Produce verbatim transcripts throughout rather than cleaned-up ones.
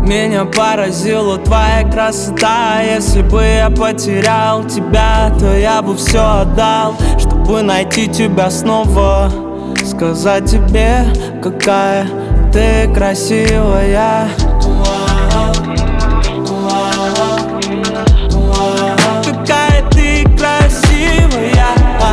Меня поразила твоя красота. Если бы я потерял тебя, то я бы все отдал, чтобы найти тебя снова. Сказать тебе, какая ты красивая. Какая ты красивая.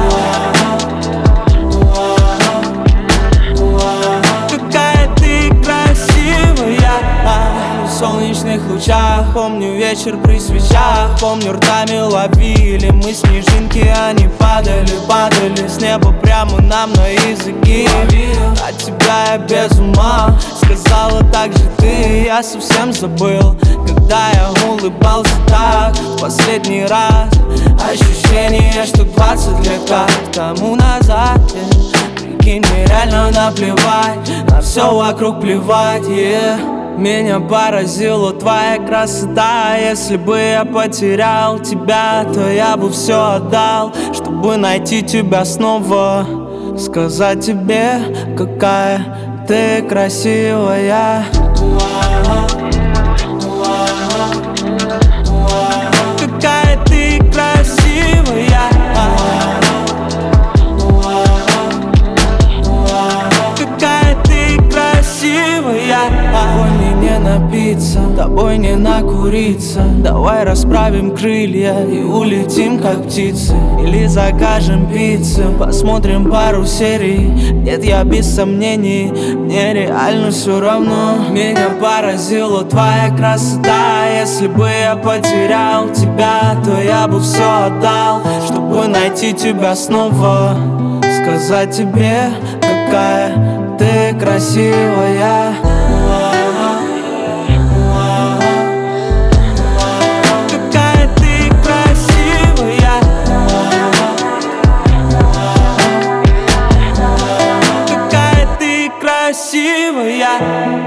Какая ты красивая. В солнечных лучах помню вечер при свечах. Помню, ртами ловили мы снежинки, они падали, падали с неба прямо нам на языки. От тебя я без ума, сказала так же ты. Я совсем забыл, когда я улыбался так в последний раз. Ощущение, что двадцать лет как тому назад. Прикинь, мне реально наплевать, на все вокруг плевать, yeah. Меня поразила твоя красота. Если бы я потерял тебя, то я бы все отдал, чтобы найти тебя снова. Сказать тебе, какая ты красивая. Какая ты красивая. Какая ты красивая. Тобой мне не напиться, тобой не накуриться. Давай расправим крылья и улетим как птицы. Или закажем пиццу, посмотрим пару серий. Нет, я без сомнений, мне реально все равно. Меня поразила твоя красота. Если бы я потерял тебя, то я бы все отдал, чтобы найти тебя снова. Сказать тебе, какая ты красивая. Какая ты красивая. Какая ты красивая.